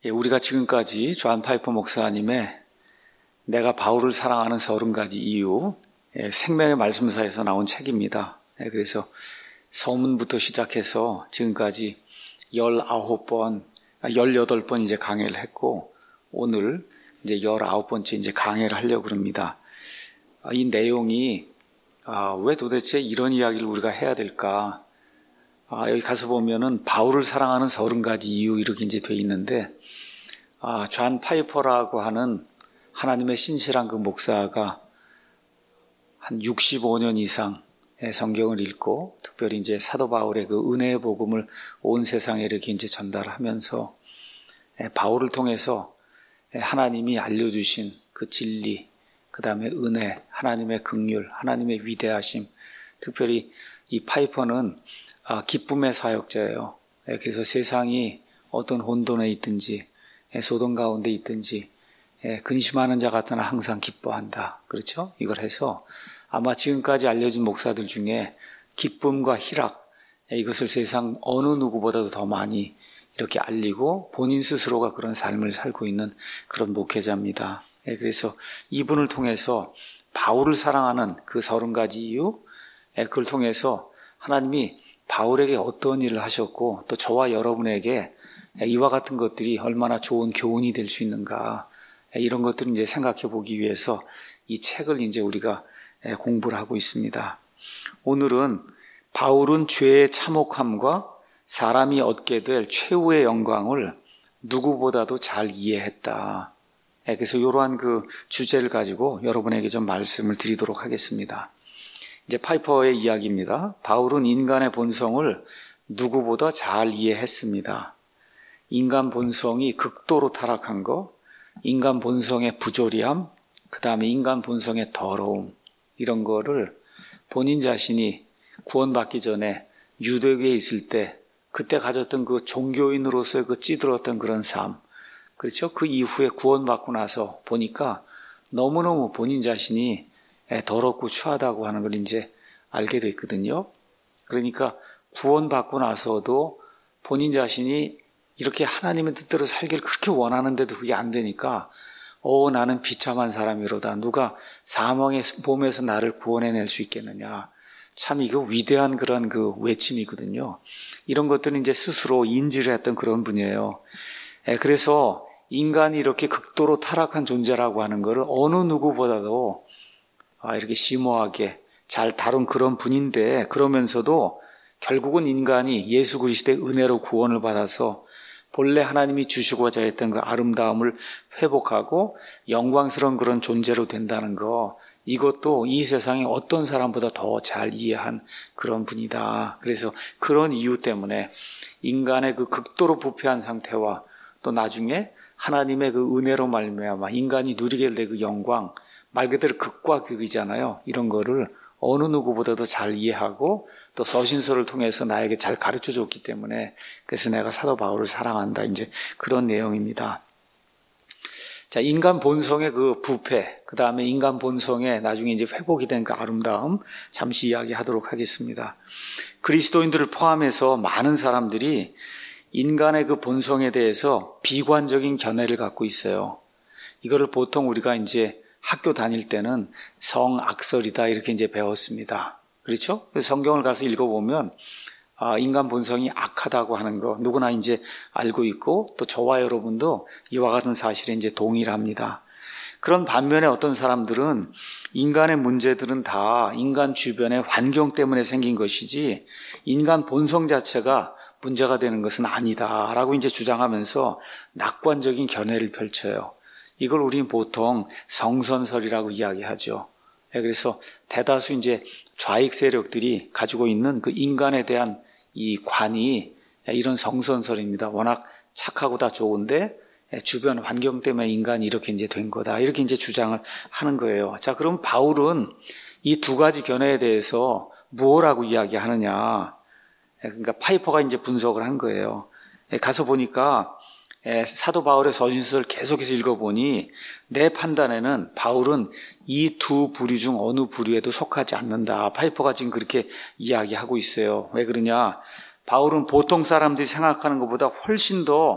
우리가 지금까지 존 파이퍼 목사님의 내가 바울을 사랑하는 30가지 이유, 생명의 말씀사에서 나온 책입니다. 그래서 서문부터 시작해서 지금까지 19번, 18번 이제 강의를 했고, 오늘 이제 19번째 이제 강의를 하려고 합니다. 이 내용이, 왜 도대체 이런 이야기를 우리가 해야 될까? 여기 가서 보면은 바울을 사랑하는 30가지 이유 이렇게 이제 돼 있는데, 존 파이퍼라고 하는 하나님의 신실한 그 목사가 한 65년 이상 성경을 읽고, 특별히 이제 사도 바울의 그 은혜의 복음을 온 세상에 이렇게 이제 전달하면서 바울을 통해서 하나님이 알려주신 그 진리, 그 다음에 은혜, 하나님의 긍휼, 하나님의 위대하심, 특별히 이 파이퍼는 기쁨의 사역자예요. 그래서 세상이 어떤 혼돈에 있든지 소동 가운데 있든지 근심하는 자 같으나 항상 기뻐한다. 그렇죠? 이걸 해서 아마 지금까지 알려진 목사들 중에 기쁨과 희락, 이것을 세상 어느 누구보다도 더 많이 이렇게 알리고 본인 스스로가 그런 삶을 살고 있는 그런 목회자입니다. 그래서 이분을 통해서 바울을 사랑하는 그 30가지 이유, 그걸 통해서 하나님이 바울에게 어떤 일을 하셨고 또 저와 여러분에게 이와 같은 것들이 얼마나 좋은 교훈이 될 수 있는가, 이런 것들을 이제 생각해 보기 위해서 이 책을 이제 우리가 공부를 하고 있습니다. 오늘은 바울은 죄의 참혹함과 사람이 얻게 될 최후의 영광을 누구보다도 잘 이해했다. 그래서 이러한 그 주제를 가지고 여러분에게 좀 말씀을 드리도록 하겠습니다. 이제 파이퍼의 이야기입니다. 바울은 인간의 본성을 누구보다 잘 이해했습니다. 인간 본성이 극도로 타락한 거, 인간 본성의 부조리함, 그 다음에 인간 본성의 더러움, 이런 거를 본인 자신이 구원받기 전에 유대교에 있을 때 그때 가졌던 그 종교인으로서의 그 찌들었던 그런 삶, 그렇죠? 그 이후에 구원받고 나서 보니까 너무너무 본인 자신이 더럽고 추하다고 하는 걸 이제 알게 됐거든요. 그러니까 구원받고 나서도 본인 자신이 이렇게 하나님의 뜻대로 살기를 그렇게 원하는데도 그게 안 되니까 나는 비참한 사람이로다. 누가 사망의 몸에서 나를 구원해낼 수 있겠느냐. 참 이거 위대한 그런 그 외침이거든요. 이런 것들은 이제 스스로 인지를 했던 그런 분이에요. 그래서 인간이 이렇게 극도로 타락한 존재라고 하는 것을 어느 누구보다도 이렇게 심오하게 잘 다룬 그런 분인데, 그러면서도 결국은 인간이 예수 그리스도의 은혜로 구원을 받아서 본래 하나님이 주시고자 했던 그 아름다움을 회복하고 영광스러운 그런 존재로 된다는 거, 이것도 이 세상에 어떤 사람보다 더 잘 이해한 그런 분이다. 그래서 그런 이유 때문에 인간의 그 극도로 부패한 상태와 또 나중에 하나님의 그 은혜로 말미암아 인간이 누리게 될 그 영광, 말 그대로 극과 극이잖아요. 이런 거를 어느 누구보다도 잘 이해하고 또 서신서를 통해서 나에게 잘 가르쳐 줬기 때문에, 그래서 내가 사도 바울을 사랑한다. 이제 그런 내용입니다. 자, 인간 본성의 그 부패, 그 다음에 인간 본성의 나중에 이제 회복이 된 그 아름다움, 잠시 이야기하도록 하겠습니다. 그리스도인들을 포함해서 많은 사람들이 인간의 그 본성에 대해서 비관적인 견해를 갖고 있어요. 이거를 보통 우리가 이제 학교 다닐 때는 성악설이다 이렇게 이제 배웠습니다. 그렇죠? 그래서 성경을 가서 읽어보면 인간 본성이 악하다고 하는 거 누구나 이제 알고 있고, 또 저와 여러분도 이와 같은 사실에 이제 동의를 합니다. 그런 반면에 어떤 사람들은 인간의 문제들은 다 인간 주변의 환경 때문에 생긴 것이지 인간 본성 자체가 문제가 되는 것은 아니다라고 이제 주장하면서 낙관적인 견해를 펼쳐요. 이걸 우리는 보통 성선설이라고 이야기하죠. 그래서 대다수 이제 좌익 세력들이 가지고 있는 그 인간에 대한 이 관이 이런 성선설입니다. 워낙 착하고 다 좋은데 주변 환경 때문에 인간이 이렇게 이제 된 거다. 이렇게 이제 주장을 하는 거예요. 자, 그럼 바울은 이 두 가지 견해에 대해서 무엇라고 이야기하느냐. 그러니까 파이퍼가 이제 분석을 한 거예요. 가서 보니까 사도 바울의 서신서를 계속해서 읽어보니 내 판단에는 바울은 이 두 부류 중 어느 부류에도 속하지 않는다. 파이퍼가 지금 그렇게 이야기하고 있어요. 왜 그러냐? 바울은 보통 사람들이 생각하는 것보다 훨씬 더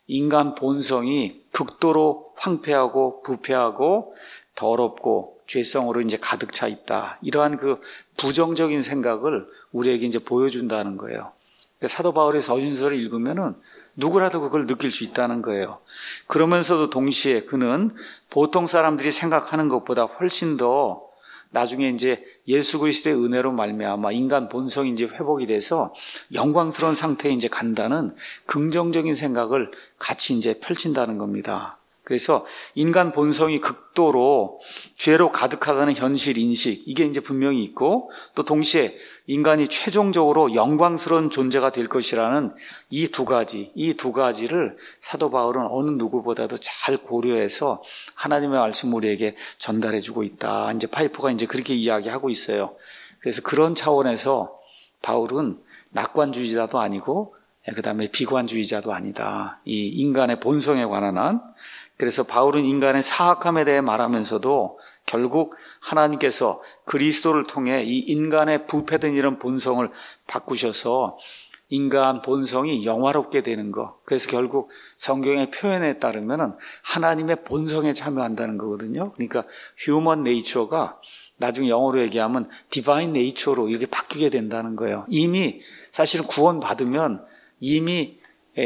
인간 본성이 극도로 황폐하고 부패하고 더럽고 죄성으로 이제 가득 차 있다. 이러한 그 부정적인 생각을 우리에게 이제 보여준다는 거예요. 그러니까 사도 바울의 서신서를 읽으면은 누구라도 그걸 느낄 수 있다는 거예요. 그러면서도 동시에 그는 보통 사람들이 생각하는 것보다 훨씬 더 나중에 이제 예수 그리스도의 은혜로 말미암아 인간 본성이 이제 회복이 돼서 영광스러운 상태에 이제 간다는 긍정적인 생각을 같이 이제 펼친다는 겁니다. 그래서 인간 본성이 극도로 죄로 가득하다는 현실 인식, 이게 이제 분명히 있고, 또 동시에 인간이 최종적으로 영광스러운 존재가 될 것이라는 이 두 가지를 사도 바울은 어느 누구보다도 잘 고려해서 하나님의 말씀 우리에게 전달해 주고 있다. 이제 파이퍼가 이제 그렇게 이야기하고 있어요. 그래서 그런 차원에서 바울은 낙관주의자도 아니고, 그 다음에 비관주의자도 아니다. 이 인간의 본성에 관한 한, 그래서 바울은 인간의 사악함에 대해 말하면서도 결국 하나님께서 그리스도를 통해 이 인간의 부패된 이런 본성을 바꾸셔서 인간 본성이 영화롭게 되는 것. 그래서 결국 성경의 표현에 따르면 하나님의 본성에 참여한다는 거거든요. 그러니까 휴먼 네이처가 나중에 영어로 얘기하면 디바인 네이처로 이렇게 바뀌게 된다는 거예요. 이미 사실은 구원받으면 이미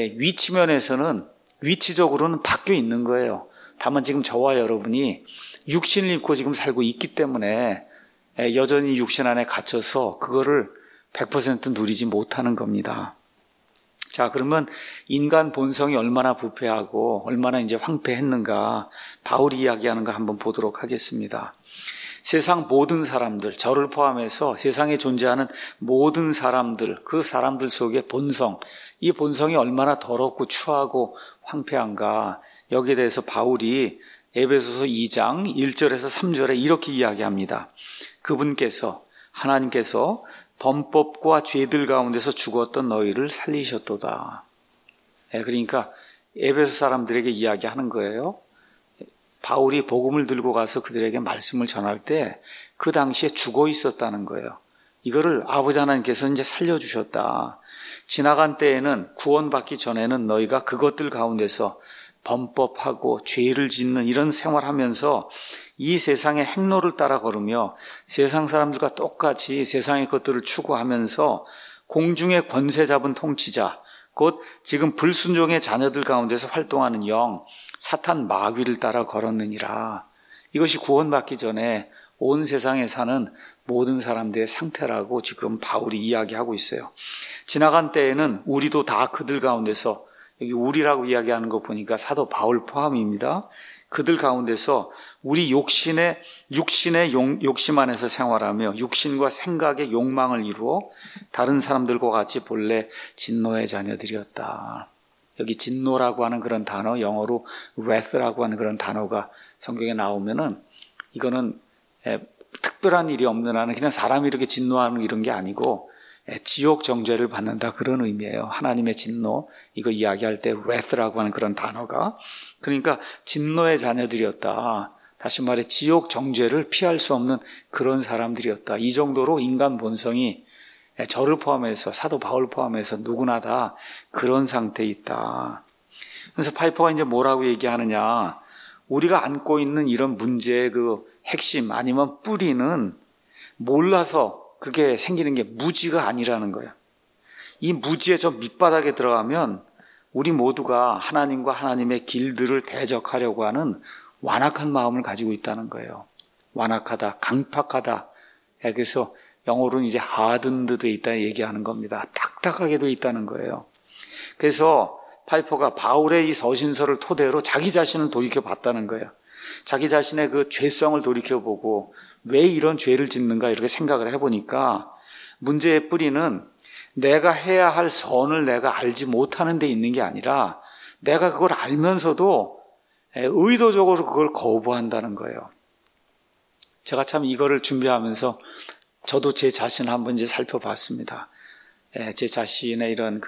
위치적으로는 바뀌어 있는 거예요. 다만 지금 저와 여러분이 육신을 입고 지금 살고 있기 때문에 여전히 육신 안에 갇혀서 그거를 100% 누리지 못하는 겁니다. 자, 그러면 인간 본성이 얼마나 부패하고 얼마나 이제 황폐했는가 바울이 이야기하는 거 한번 보도록 하겠습니다. 세상 모든 사람들, 저를 포함해서 세상에 존재하는 모든 사람들, 그 사람들 속의 본성, 이 본성이 얼마나 더럽고 추하고 황폐한가, 여기에 대해서 바울이 에베소서 2장 1절에서 3절에 이렇게 이야기합니다. 그분께서, 하나님께서 범법과 죄들 가운데서 죽었던 너희를 살리셨도다. 그러니까 에베소 사람들에게 이야기하는 거예요. 바울이 복음을 들고 가서 그들에게 말씀을 전할 때 그 당시에 죽어 있었다는 거예요. 이거를 아버지 하나님께서 이제 살려주셨다. 지나간 때에는, 구원받기 전에는 너희가 그것들 가운데서 범법하고 죄를 짓는 이런 생활하면서 이 세상의 행로를 따라 걸으며 세상 사람들과 똑같이 세상의 것들을 추구하면서 공중의 권세 잡은 통치자, 곧 지금 불순종의 자녀들 가운데서 활동하는 영, 사탄 마귀를 따라 걸었느니라. 이것이 구원받기 전에 온 세상에 사는 모든 사람들의 상태라고 지금 바울이 이야기하고 있어요. 지나간 때에는 우리도 다 그들 가운데서, 여기 우리라고 이야기하는 거 보니까 사도 바울 포함입니다. 그들 가운데서 우리 육신의 욕심 안에서 생활하며 육신과 생각의 욕망을 이루어 다른 사람들과 같이 본래 진노의 자녀들이었다. 여기 진노라고 하는 그런 단어, 영어로 wrath라고 하는 그런 단어가 성경에 나오면은 이거는 특별한 일이 없는 한은 그냥 사람이 이렇게 진노하는 이런 게 아니고 지옥 정죄를 받는다, 그런 의미예요. 하나님의 진노, 이거 이야기할 때 wrath라고 하는 그런 단어가, 그러니까 진노의 자녀들이었다. 다시 말해 지옥 정죄를 피할 수 없는 그런 사람들이었다. 이 정도로 인간 본성이 저를 포함해서, 사도 바울 포함해서 누구나 다 그런 상태에 있다. 그래서 파이퍼가 이제 뭐라고 얘기하느냐, 우리가 안고 있는 이런 문제의 그 핵심 아니면 뿌리는 몰라서 그렇게 생기는 게 무지가 아니라는 거예요. 이 무지의 저 밑바닥에 들어가면 우리 모두가 하나님과 하나님의 길들을 대적하려고 하는 완악한 마음을 가지고 있다는 거예요. 완악하다, 강팍하다. 그래서 영어로는 이제 hardened 돼 있다 얘기하는 겁니다. 딱딱하게 돼 있다는 거예요. 그래서 파이퍼가 바울의 이 서신서를 토대로 자기 자신을 돌이켜봤다는 거예요. 자기 자신의 그 죄성을 돌이켜보고 왜 이런 죄를 짓는가 이렇게 생각을 해보니까 문제의 뿌리는 내가 해야 할 선을 내가 알지 못하는 데 있는 게 아니라 내가 그걸 알면서도 의도적으로 그걸 거부한다는 거예요. 제가 참 이거를 준비하면서 저도 제 자신을 한번 이제 살펴봤습니다. 제 자신의 이런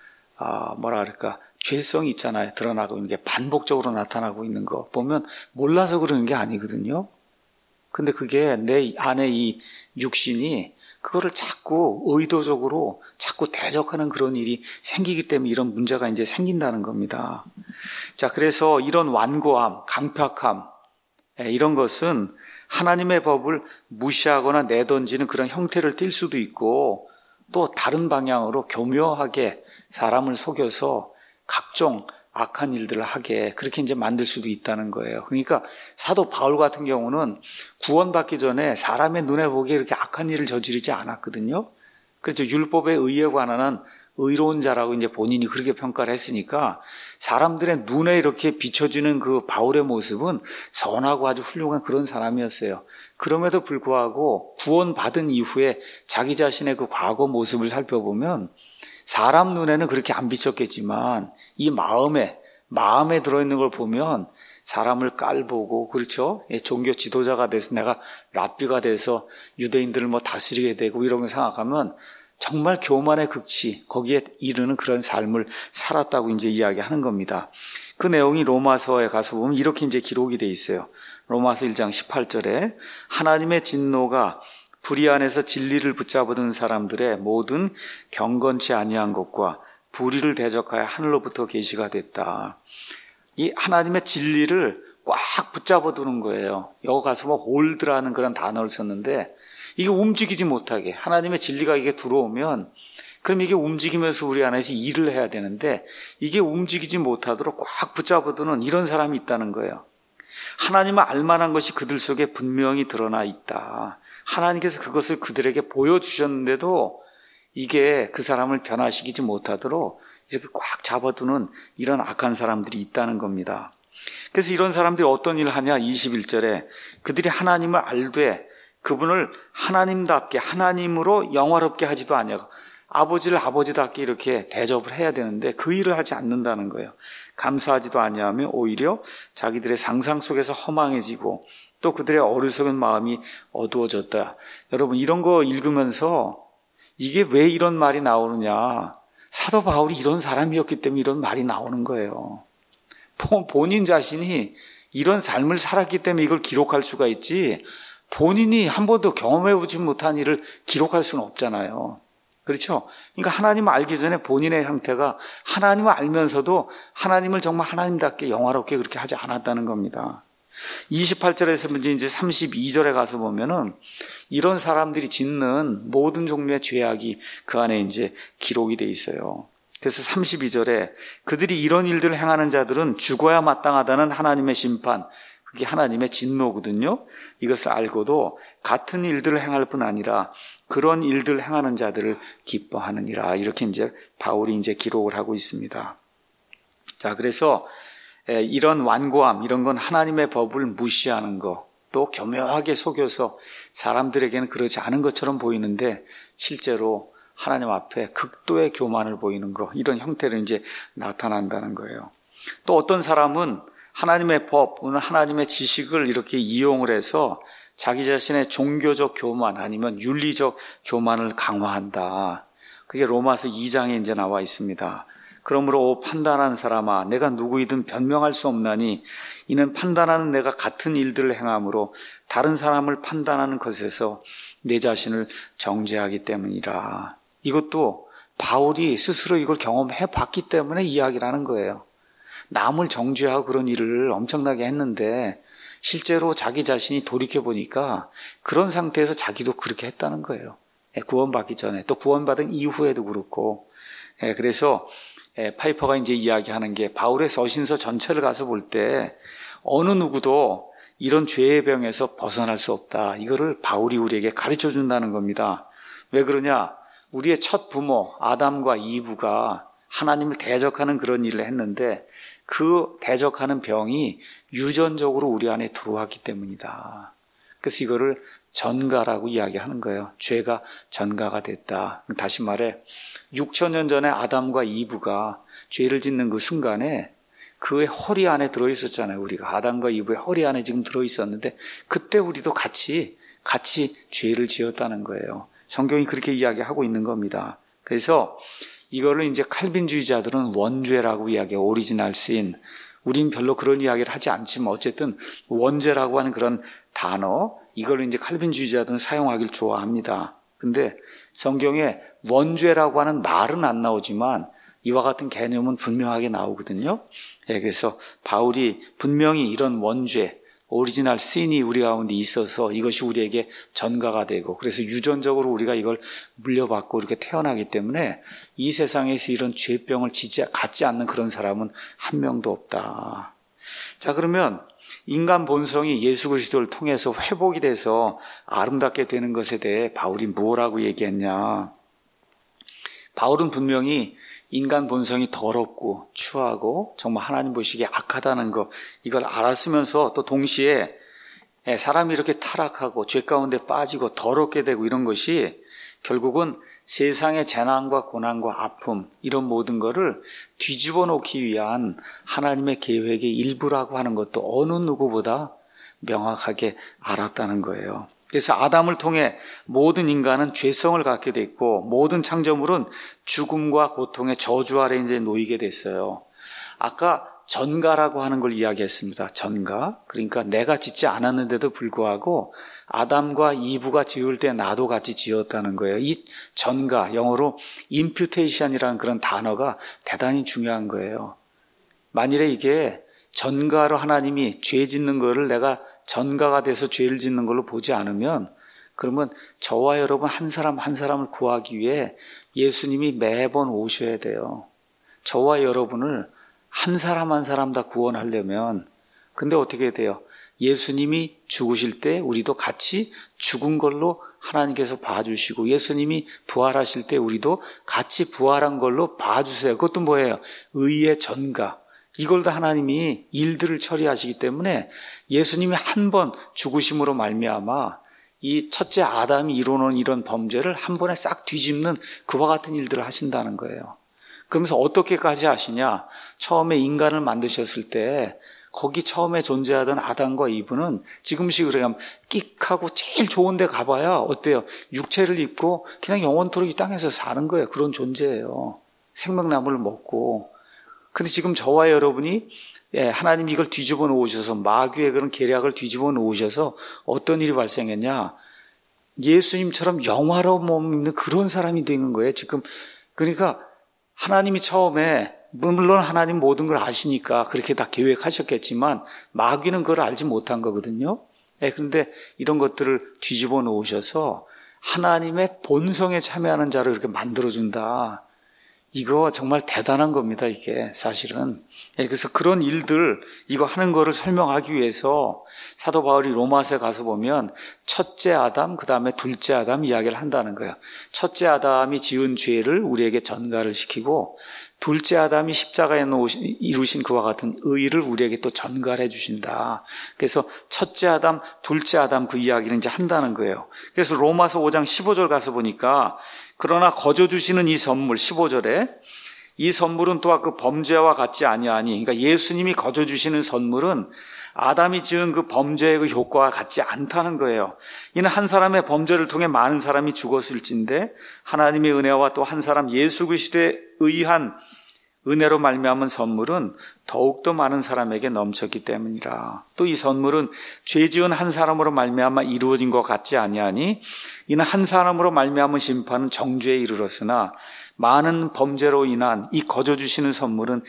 죄성이 있잖아요. 드러나고 있는 게 반복적으로 나타나고 있는 거 보면 몰라서 그러는 게 아니거든요. 근데 그게 내 안에 이 육신이 그거를 자꾸 의도적으로 자꾸 대적하는 그런 일이 생기기 때문에 이런 문제가 이제 생긴다는 겁니다. 자, 그래서 이런 완고함, 강팍함, 이런 것은 하나님의 법을 무시하거나 내던지는 그런 형태를 띨 수도 있고, 또 다른 방향으로 교묘하게 사람을 속여서 각종 악한 일들을 하게 그렇게 이제 만들 수도 있다는 거예요. 그러니까 사도 바울 같은 경우는 구원받기 전에 사람의 눈에 보기에 이렇게 악한 일을 저지르지 않았거든요. 그렇죠. 율법에 의해 관한은 의로운 자라고 이제 본인이 그렇게 평가를 했으니까 사람들의 눈에 이렇게 비춰지는 그 바울의 모습은 선하고 아주 훌륭한 그런 사람이었어요. 그럼에도 불구하고 구원받은 이후에 자기 자신의 그 과거 모습을 살펴보면 사람 눈에는 그렇게 안 비쳤겠지만 이 마음에 들어있는 걸 보면 사람을 깔보고, 그렇죠? 종교 지도자가 돼서 내가 랍비가 돼서 유대인들을 뭐 다스리게 되고 이런 걸 생각하면 정말 교만의 극치, 거기에 이르는 그런 삶을 살았다고 이제 이야기하는 겁니다. 그 내용이 로마서에 가서 보면 이렇게 이제 기록이 돼 있어요. 로마서 1장 18절에 하나님의 진노가 불의 안에서 진리를 붙잡아둔 사람들의 모든 경건치 아니한 것과 불의를 대적하여 하늘로부터 계시가 됐다. 이 하나님의 진리를 꽉 붙잡아두는 거예요. 여기 가서 뭐 홀드라는 그런 단어를 썼는데 이게 움직이지 못하게, 하나님의 진리가 이게 들어오면 그럼 이게 움직이면서 우리 안에서 일을 해야 되는데 이게 움직이지 못하도록 꽉 붙잡아두는 이런 사람이 있다는 거예요. 하나님을 알만한 것이 그들 속에 분명히 드러나 있다. 하나님께서 그것을 그들에게 보여주셨는데도 이게 그 사람을 변화시키지 못하도록 이렇게 꽉 잡아두는 이런 악한 사람들이 있다는 겁니다. 그래서 이런 사람들이 어떤 일을 하냐, 21절에 그들이 하나님을 알되 그분을 하나님답게 하나님으로 영화롭게 하지도 아니하고 아버지를 아버지답게 이렇게 대접을 해야 되는데 그 일을 하지 않는다는 거예요. 감사하지도 아니하며 오히려 자기들의 상상 속에서 허망해지고 또 그들의 어리석은 마음이 어두워졌다. 여러분, 이런 거 읽으면서 이게 왜 이런 말이 나오느냐, 사도 바울이 이런 사람이었기 때문에 이런 말이 나오는 거예요. 본인 자신이 이런 삶을 살았기 때문에 이걸 기록할 수가 있지, 본인이 한 번도 경험해보지 못한 일을 기록할 수는 없잖아요. 그렇죠? 그러니까 하나님을 알기 전에 본인의 형태가 하나님을 알면서도 하나님을 정말 하나님답게 영화롭게 그렇게 하지 않았다는 겁니다. 28절에서 이제 32절에 가서 보면은 이런 사람들이 짓는 모든 종류의 죄악이 그 안에 이제 기록이 돼 있어요. 그래서 32절에 그들이 이런 일들을 행하는 자들은 죽어야 마땅하다는 하나님의 심판, 그게 하나님의 진노거든요. 이것을 알고도 같은 일들을 행할 뿐 아니라 그런 일들을 행하는 자들을 기뻐하느니라. 이렇게 이제 바울이 이제 기록을 하고 있습니다. 자, 그래서 이런 완고함, 이런 건 하나님의 법을 무시하는 거, 또 교묘하게 속여서 사람들에게는 그러지 않은 것처럼 보이는데 실제로 하나님 앞에 극도의 교만을 보이는 거, 이런 형태로 이제 나타난다는 거예요. 또 어떤 사람은 하나님의 법, 하나님의 지식을 이렇게 이용을 해서 자기 자신의 종교적 교만 아니면 윤리적 교만을 강화한다. 그게 로마서 2장에 이제 나와 있습니다. 그러므로 판단하는 사람아, 내가 누구이든 변명할 수 없나니 이는 판단하는 내가 같은 일들을 행함으로 다른 사람을 판단하는 것에서 내 자신을 정죄하기 때문이라. 이것도 바울이 스스로 이걸 경험해 봤기 때문에 이야기를 하는 거예요. 남을 정죄하고 그런 일을 엄청나게 했는데 실제로 자기 자신이 돌이켜보니까 그런 상태에서 자기도 그렇게 했다는 거예요. 구원받기 전에, 또 구원받은 이후에도 그렇고. 그래서 파이퍼가 이제 이야기하는 게 바울의 서신서 전체를 가서 볼 때 어느 누구도 이런 죄의 병에서 벗어날 수 없다. 이거를 바울이 우리에게 가르쳐 준다는 겁니다. 왜 그러냐? 우리의 첫 부모 아담과 이브가 하나님을 대적하는 그런 일을 했는데 그 대적하는 병이 유전적으로 우리 안에 들어왔기 때문이다. 그래서 이거를 전가라고 이야기하는 거예요. 죄가 전가가 됐다. 다시 말해 6,000년 전에 아담과 이브가 죄를 짓는 그 순간에 그의 허리 안에 들어있었잖아요. 우리가 아담과 이브의 허리 안에 지금 들어있었는데 그때 우리도 같이 죄를 지었다는 거예요. 성경이 그렇게 이야기하고 있는 겁니다. 그래서 이거를 이제 칼빈주의자들은 원죄라고 이야기해요. 오리지널 신. 우린 별로 그런 이야기를 하지 않지만 어쨌든 원죄라고 하는 그런 단어, 이걸 이제 칼빈주의자들은 사용하길 좋아합니다. 근데 성경에 원죄라고 하는 말은 안 나오지만 이와 같은 개념은 분명하게 나오거든요. 그래서 바울이 분명히 이런 원죄, 오리지널 신이 우리 가운데 있어서 이것이 우리에게 전가가 되고, 그래서 유전적으로 우리가 이걸 물려받고 이렇게 태어나기 때문에 이 세상에서 이런 죄병을 갖지 않는 그런 사람은 한 명도 없다. 자, 그러면 인간 본성이 예수 그리스도를 통해서 회복이 돼서 아름답게 되는 것에 대해 바울이 뭐라고 얘기했냐? 바울은 분명히 인간 본성이 더럽고 추하고 정말 하나님 보시기에 악하다는 것, 이걸 알았으면서 또 동시에 사람이 이렇게 타락하고 죄 가운데 빠지고 더럽게 되고 이런 것이 결국은 세상의 재난과 고난과 아픔, 이런 모든 거를 뒤집어 놓기 위한 하나님의 계획의 일부라고 하는 것도 어느 누구보다 명확하게 알았다는 거예요. 그래서 아담을 통해 모든 인간은 죄성을 갖게 됐고, 모든 창조물은 죽음과 고통의 저주 아래 이제 놓이게 됐어요. 아까 전가라고 하는 걸 이야기했습니다. 전가. 그러니까 내가 짓지 않았는데도 불구하고 아담과 이브가 지을 때 나도 같이 지었다는 거예요. 이 전가, 영어로 imputation이라는 그런 단어가 대단히 중요한 거예요. 만일에 이게 전가로 하나님이 죄 짓는 거를 내가 전가가 돼서 죄를 짓는 걸로 보지 않으면, 그러면 저와 여러분 한 사람 한 사람을 구하기 위해 예수님이 매번 오셔야 돼요. 저와 여러분을 한 사람 한 사람 다 구원하려면, 근데 어떻게 돼요? 예수님이 죽으실 때 우리도 같이 죽은 걸로 하나님께서 봐주시고, 예수님이 부활하실 때 우리도 같이 부활한 걸로 봐주세요. 그것도 뭐예요? 의의 전가. 이걸 다 하나님이 일들을 처리하시기 때문에 예수님이 한 번 죽으심으로 말미암아 이 첫째 아담이 이루는 이런 범죄를 한 번에 싹 뒤집는 그와 같은 일들을 하신다는 거예요. 그러면서 어떻게까지 하시냐? 처음에 인간을 만드셨을 때 거기 처음에 존재하던 아담과 이브는 지금식으로 하면 끽하고 제일 좋은 데 가봐야 어때요? 육체를 입고 그냥 영원토록 이 땅에서 사는 거예요. 그런 존재예요. 생명나무를 먹고. 근데 지금 저와 여러분이 하나님이 이걸 뒤집어 놓으셔서, 마귀의 그런 계략을 뒤집어 놓으셔서 어떤 일이 발생했냐? 예수님처럼 영화로운 몸 있는 그런 사람이 되는 거예요, 지금. 그러니까 하나님이 처음에, 물론 하나님 모든 걸 아시니까 그렇게 다 계획하셨겠지만 마귀는 그걸 알지 못한 거거든요. 그런데 이런 것들을 뒤집어 놓으셔서 하나님의 본성에 참여하는 자를 이렇게 만들어준다. 이거 정말 대단한 겁니다, 이게 사실은. 그래서 그런 일들, 이거 하는 거를 설명하기 위해서 사도 바울이 로마서에 가서 보면 첫째 아담, 그 다음에 둘째 아담 이야기를 한다는 거예요. 첫째 아담이 지은 죄를 우리에게 전가를 시키고, 둘째 아담이 십자가에 이루신 그와 같은 의를 우리에게 또 전가를 해주신다. 그래서 첫째 아담, 둘째 아담 그 이야기를 이제 한다는 거예요. 그래서 로마서 5장 15절 가서 보니까, 그러나 거저 주시는 이 선물, 15절에 이 선물은 또한 그 범죄와 같지 아니하니, 그러니까 예수님이 거저 주시는 선물은 아담이 지은 그 범죄의 그 효과와 같지 않다는 거예요. 이는 한 사람의 범죄를 통해 많은 사람이 죽었을진데 하나님의 은혜와 또 한 사람 예수 그리스도에 의한 은혜로 말미암은 선물은 더욱더 많은 사람에게 넘쳤기 때문이라. 또 이 선물은 죄 지은 한 사람으로 말미암아 이루어진 것 같지 아니하니, 이는 한 사람으로 말미암은 심판은 정죄에 이르렀으나 많은 범죄로 인한 이 거저 주시는 선물은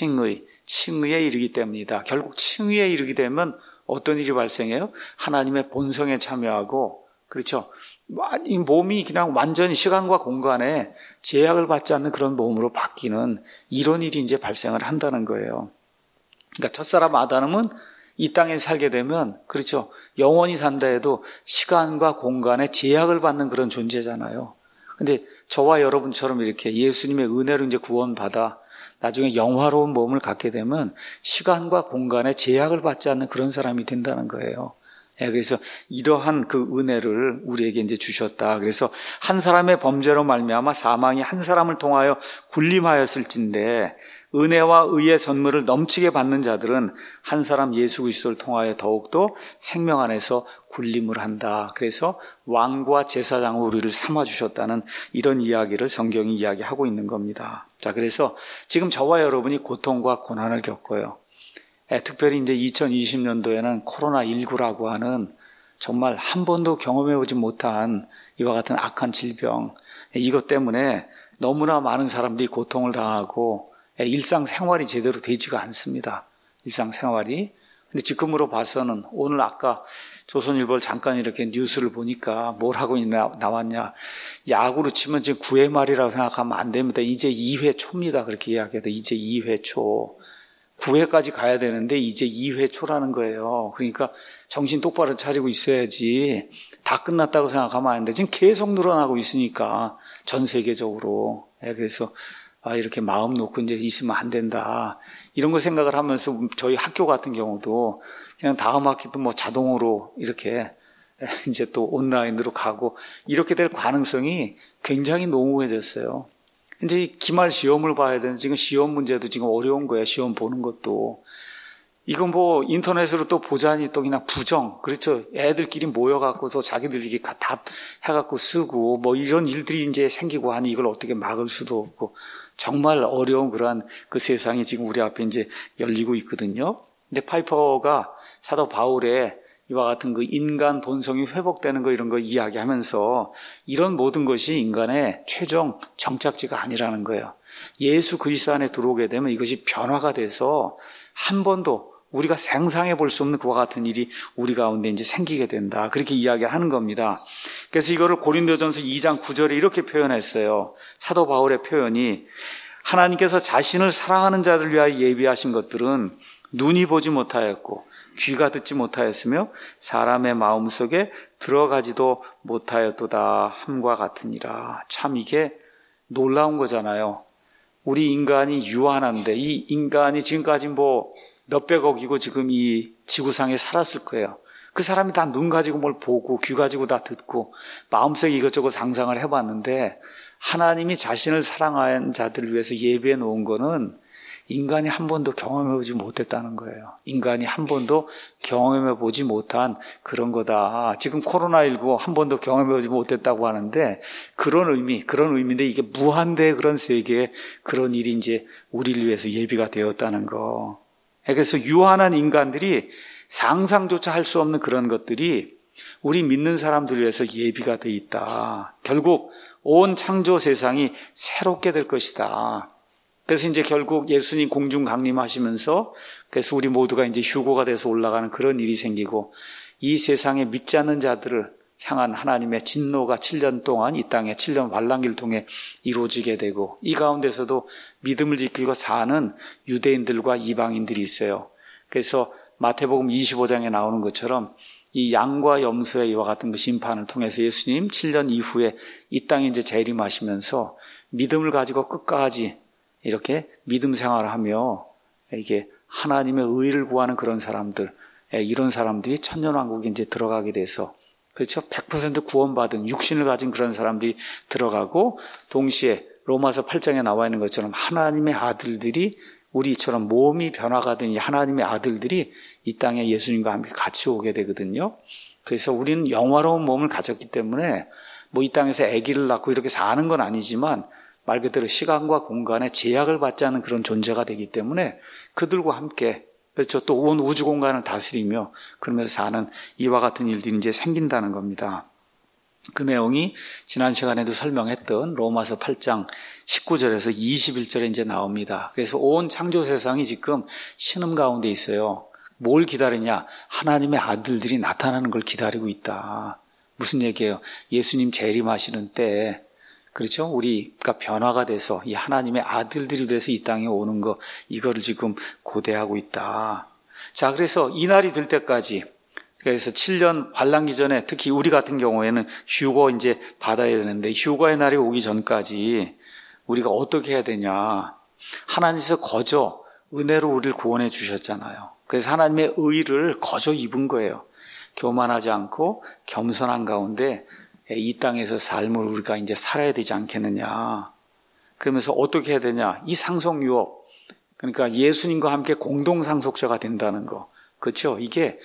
칭의에 이르기 때문이다. 결국 칭의에 이르게 되면 어떤 일이 발생해요? 하나님의 본성에 참여하고, 그렇죠? 이 몸이 그냥 완전히 시간과 공간에 제약을 받지 않는 그런 몸으로 바뀌는 이런 일이 이제 발생을 한다는 거예요. 그러니까 첫사람 아담은 이 땅에 살게 되면, 그렇죠, 영원히 산다 해도 시간과 공간에 제약을 받는 그런 존재잖아요. 근데 저와 여러분처럼 이렇게 예수님의 은혜로 이제 구원받아 나중에 영화로운 몸을 갖게 되면 시간과 공간에 제약을 받지 않는 그런 사람이 된다는 거예요. 그래서 이러한 그 은혜를 우리에게 이제 주셨다. 그래서 한 사람의 범죄로 말미암아 사망이 한 사람을 통하여 군림하였을진데, 은혜와 의의 선물을 넘치게 받는 자들은 한 사람 예수 그리스도를 통하여 더욱더 생명 안에서 군림을 한다. 그래서 왕과 제사장으로 우리를 삼아주셨다는 이런 이야기를 성경이 이야기하고 있는 겁니다. 자, 그래서 지금 저와 여러분이 고통과 고난을 겪어요. 특별히 이제 2020년도에는 코로나19라고 하는 정말 한 번도 경험해보지 못한 이와 같은 악한 질병, 이것 때문에 너무나 많은 사람들이 고통을 당하고 일상생활이 제대로 되지가 않습니다. 일상생활이. 근데 지금으로 봐서는 오늘 아까 조선일보를 잠깐 이렇게 뉴스를 보니까 뭘 하고 나왔냐. 야구로 치면 지금 9회 말이라고 생각하면 안 됩니다. 이제 2회 초입니다. 그렇게 이야기해도 이제 2회 초. 9회까지 가야 되는데 이제 2회 초라는 거예요. 그러니까 정신 똑바로 차리고 있어야지. 다 끝났다고 생각하면 안 돼. 지금 계속 늘어나고 있으니까 전 세계적으로. 그래서 이렇게 마음 놓고 이제 있으면 안 된다. 이런 거 생각을 하면서 저희 학교 같은 경우도 그냥 다음 학기도 뭐 자동으로 이렇게 이제 또 온라인으로 가고 이렇게 될 가능성이 굉장히 농후해졌어요. 이제 기말 시험을 봐야 되는데 지금 시험 문제도 지금 어려운 거예요. 시험 보는 것도. 이건 뭐 인터넷으로 또 보자니 또 그냥 부정. 그렇죠. 애들끼리 모여갖고 또 자기들끼리 답 해갖고 쓰고 뭐 이런 일들이 이제 생기고 하니 이걸 어떻게 막을 수도 없고 정말 어려운 그러한 그 세상이 지금 우리 앞에 이제 열리고 있거든요. 근데 파이퍼가 사도 바울의 이와 같은 그 인간 본성이 회복되는 거 이런 거 이야기하면서 이런 모든 것이 인간의 최종 정착지가 아니라는 거예요. 예수 그리스도 안에 들어오게 되면 이것이 변화가 돼서 한 번도 우리가 상상해 볼 수 없는 그와 같은 일이 우리 가운데 이제 생기게 된다. 그렇게 이야기하는 겁니다. 그래서 이거를 고린도전서 2장 9절에 이렇게 표현했어요. 사도 바울의 표현이 하나님께서 자신을 사랑하는 자들 위하여 예비하신 것들은 눈이 보지 못하였고 귀가 듣지 못하였으며 사람의 마음속에 들어가지도 못하였도다 함과 같으니라. 참 이게 놀라운 거잖아요. 우리 인간이 유한한데 이 인간이 지금까지 뭐 몇백억이고 지금 이 지구상에 살았을 거예요. 그 사람이 다 눈 가지고 뭘 보고 귀 가지고 다 듣고 마음속에 이것저것 상상을 해봤는데 하나님이 자신을 사랑하는 자들을 위해서 예비해 놓은 거는 인간이 한 번도 경험해보지 못했다는 거예요. 인간이 한 번도 경험해보지 못한 그런 거다. 지금 코로나19 한 번도 경험해보지 못했다고 하는데 그런 의미인데 이게 무한대의 그런 세계에 그런 일이 이제 우리를 위해서 예비가 되었다는 거. 그래서 유한한 인간들이 상상조차 할 수 없는 그런 것들이 우리 믿는 사람들을 위해서 예비가 되어 있다. 결국 온 창조 세상이 새롭게 될 것이다. 그래서 이제 결국 예수님 공중 강림하시면서 그래서 우리 모두가 이제 휴거가 돼서 올라가는 그런 일이 생기고 이 세상에 믿지 않는 자들을 향한 하나님의 진노가 7년 동안 이 땅에 7년 환란기를 통해 이루어지게 되고 이 가운데서도 믿음을 지키고 사는 유대인들과 이방인들이 있어요. 그래서 마태복음 25장에 나오는 것처럼 이 양과 염소의 이와 같은 그 심판을 통해서 예수님 7년 이후에 이 땅에 이제 재림하시면서 믿음을 가지고 끝까지 이렇게 믿음 생활을 하며 이게 하나님의 의를 구하는 그런 사람들, 이런 사람들이 천년왕국에 이제 들어가게 돼서 그렇죠. 100% 구원받은 육신을 가진 그런 사람들이 들어가고 동시에 로마서 8장에 나와 있는 것처럼 하나님의 아들들이 우리처럼 몸이 변화가 된 이 하나님의 아들들이 이 땅에 예수님과 함께 같이 오게 되거든요. 그래서 우리는 영화로운 몸을 가졌기 때문에 뭐 이 땅에서 아기를 낳고 이렇게 사는 건 아니지만 말 그대로 시간과 공간에 제약을 받지 않는 그런 존재가 되기 때문에 그들과 함께 그렇죠. 또 온 우주 공간을 다스리며 그러면서 사는 이와 같은 일들이 이제 생긴다는 겁니다. 그 내용이 지난 시간에도 설명했던 로마서 8장 19절에서 21절에 이제 나옵니다. 그래서 온 창조 세상이 지금 신음 가운데 있어요. 뭘 기다리냐? 하나님의 아들들이 나타나는 걸 기다리고 있다. 무슨 얘기예요? 예수님 재림하시는 때 그렇죠? 우리가 변화가 돼서 이 하나님의 아들들이 돼서 이 땅에 오는 거 이거를 지금 고대하고 있다. 자, 그래서 이 날이 될 때까지 그래서 7년 환란기 전에 특히 우리 같은 경우에는 휴거 이제 받아야 되는데 휴거의 날이 오기 전까지 우리가 어떻게 해야 되냐? 하나님께서 거저 은혜로 우리를 구원해 주셨잖아요. 그래서 하나님의 의를 거저 입은 거예요. 교만하지 않고 겸손한 가운데 이 땅에서 삶을 우리가 이제 살아야 되지 않겠느냐. 그러면서 어떻게 해야 되냐. 이 상속 유업. 그러니까 예수님과 함께 공동 상속자가 된다는 거. 그렇죠? 이게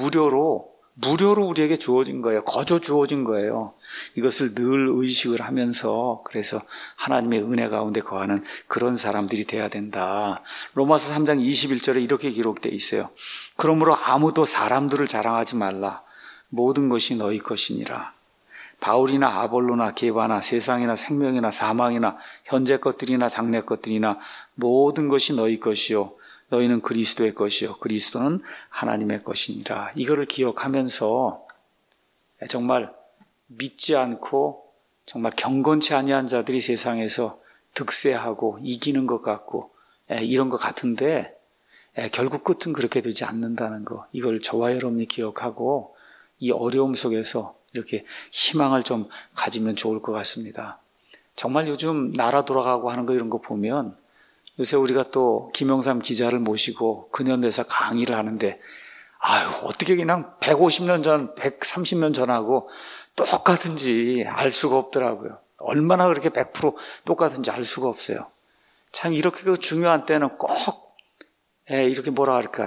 무료로 우리에게 주어진 거예요. 거저 주어진 거예요. 이것을 늘 의식을 하면서 그래서 하나님의 은혜 가운데 거하는 그런 사람들이 돼야 된다. 로마서 3장 21절에 이렇게 기록되어 있어요. 그러므로 아무도 사람들을 자랑하지 말라. 모든 것이 너희 것이니라. 바울이나 아볼로나 게바나 세상이나 생명이나 사망이나 현재 것들이나 장래 것들이나 모든 것이 너희 것이요 너희는 그리스도의 것이요 그리스도는 하나님의 것이니라. 이거를 기억하면서 정말 믿지 않고 정말 경건치 아니한 자들이 세상에서 득세하고 이기는 것 같고 이런 것 같은데 결국 끝은 그렇게 되지 않는다는 거, 이걸 저와 여러분이 기억하고 이 어려움 속에서 이렇게 희망을 좀 가지면 좋을 것 같습니다. 정말 요즘 나라 돌아가고 하는 거 이런 거 보면 요새 우리가 또 김영삼 기자를 모시고 근현대사 강의를 하는데 어떻게 그냥 150년 전, 130년 전하고 똑같은지 알 수가 없더라고요. 얼마나 그렇게 100% 똑같은지 알 수가 없어요. 참 이렇게 그 중요한 때는 꼭 이렇게 뭐라 할까,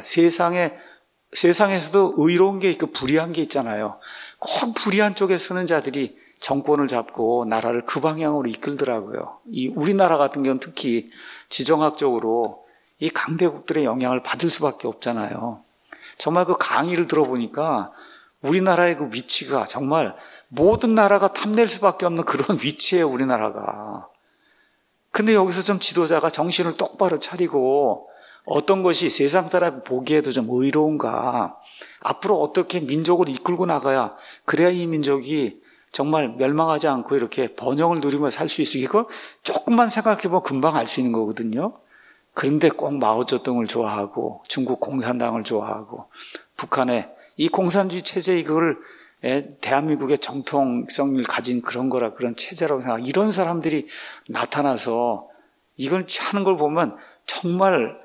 세상에서도 의로운 게 있고 불의한 게 있잖아요. 꼭 불의한 쪽에 쓰는 자들이 정권을 잡고 나라를 그 방향으로 이끌더라고요. 이 우리나라 같은 경우는 특히 지정학적으로 이 강대국들의 영향을 받을 수밖에 없잖아요. 정말 그 강의를 들어보니까 우리나라의 그 위치가 정말 모든 나라가 탐낼 수밖에 없는 그런 위치예요, 우리나라가. 근데 여기서 좀 지도자가 정신을 똑바로 차리고 어떤 것이 세상 사람 보기에도 좀 의로운가, 앞으로 어떻게 민족을 이끌고 나가야 그래야 이 민족이 정말 멸망하지 않고 이렇게 번영을 누리며 살 수 있으니 이거 조금만 생각해보면 금방 알 수 있는 거거든요. 그런데 꼭 마오쩌둥을 좋아하고 중국 공산당을 좋아하고 북한의 이 공산주의 체제, 이걸 대한민국의 정통성을 가진 그런 거라, 그런 체제라고 생각, 이런 사람들이 나타나서 이걸 하는 걸 보면 정말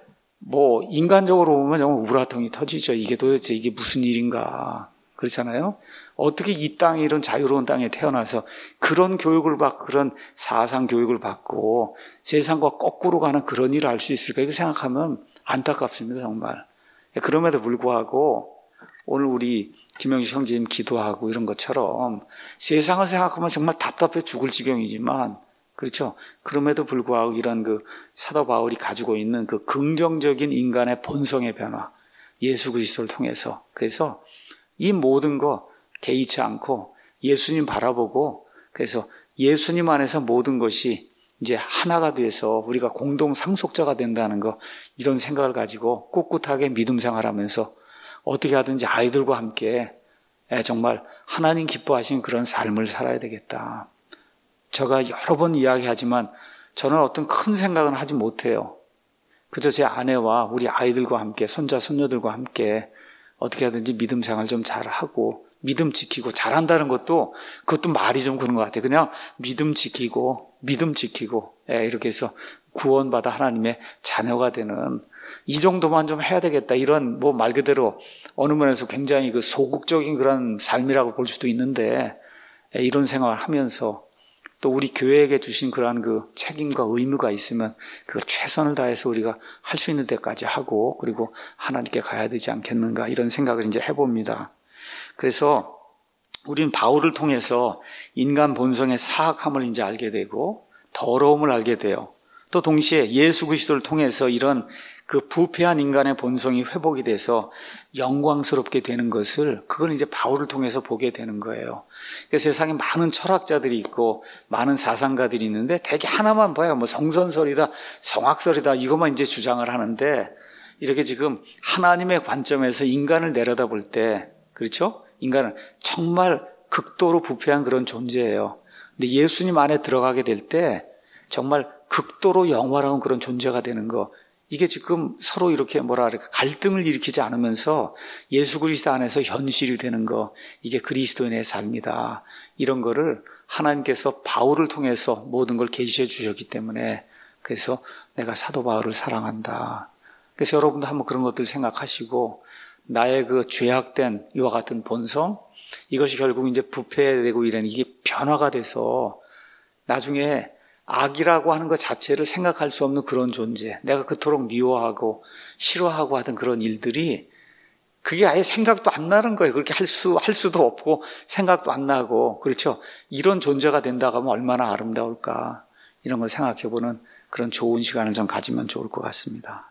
인간적으로 보면 정말 우라통이 터지죠. 이게 도대체 이게 무슨 일인가. 그렇잖아요. 어떻게 이 땅에, 이런 자유로운 땅에 태어나서 그런 교육을 받고 그런 사상 교육을 받고 세상과 거꾸로 가는 그런 일을 할 수 있을까, 이거 생각하면 안타깝습니다, 정말. 그럼에도 불구하고 오늘 우리 김영식 형제님 기도하고 이런 것처럼 세상을 생각하면 정말 답답해 죽을 지경이지만, 그렇죠. 그럼에도 불구하고 이런 그 사도 바울이 가지고 있는 그 긍정적인 인간의 본성의 변화, 예수 그리스도를 통해서, 그래서 이 모든 거 개의치 않고 예수님 바라보고, 그래서 예수님 안에서 모든 것이 이제 하나가 돼서 우리가 공동 상속자가 된다는 거, 이런 생각을 가지고 꿋꿋하게 믿음 생활하면서 어떻게 하든지 아이들과 함께 정말 하나님 기뻐하시는 그런 삶을 살아야 되겠다. 제가 여러 번 이야기하지만 저는 어떤 큰 생각은 하지 못해요. 그저 제 아내와 우리 아이들과 함께, 손자 손녀들과 함께 어떻게 하든지 믿음 생활 좀 잘하고 믿음 지키고, 잘한다는 것도 그것도 말이 좀 그런 것 같아요. 그냥 믿음 지키고 이렇게 해서 구원받아 하나님의 자녀가 되는, 이 정도만 좀 해야 되겠다, 이런 말 그대로 어느 면에서 굉장히 그 소극적인 그런 삶이라고 볼 수도 있는데, 이런 생활을 하면서 또 우리 교회에게 주신 그러한 그 책임과 의무가 있으면 그걸 최선을 다해서 우리가 할 수 있는 데까지 하고, 그리고 하나님께 가야 되지 않겠는가, 이런 생각을 이제 해봅니다. 그래서 우리는 바울을 통해서 인간 본성의 사악함을 이제 알게 되고 더러움을 알게 돼요. 또 동시에 예수 그리스도를 통해서 이런 그 부패한 인간의 본성이 회복이 돼서 영광스럽게 되는 것을, 그걸 이제 바울을 통해서 보게 되는 거예요. 그래서 세상에 많은 철학자들이 있고 많은 사상가들이 있는데 대개 하나만 봐요. 성선설이다, 성악설이다, 이것만 이제 주장을 하는데, 이렇게 지금 하나님의 관점에서 인간을 내려다볼 때, 그렇죠? 인간은 정말 극도로 부패한 그런 존재예요. 근데 예수님 안에 들어가게 될 때 정말 극도로 영화로운 그런 존재가 되는 거, 이게 지금 서로 이렇게 갈등을 일으키지 않으면서 예수 그리스도 안에서 현실이 되는 거, 이게 그리스도인의 삶이다. 이런 거를 하나님께서 바울을 통해서 모든 걸 계시해 주셨기 때문에, 그래서 내가 사도 바울을 사랑한다. 그래서 여러분도 한번 그런 것들 생각하시고, 나의 그 죄악된 이와 같은 본성, 이것이 결국 이제 부패되고 이게 변화가 돼서 나중에 악이라고 하는 것 자체를 생각할 수 없는 그런 존재, 내가 그토록 미워하고 싫어하고 하던 그런 일들이 그게 아예 생각도 안 나는 거예요. 그렇게 할 수도 없고 생각도 안 나고, 그렇죠? 이런 존재가 된다고 하면 얼마나 아름다울까, 이런 걸 생각해보는 그런 좋은 시간을 좀 가지면 좋을 것 같습니다.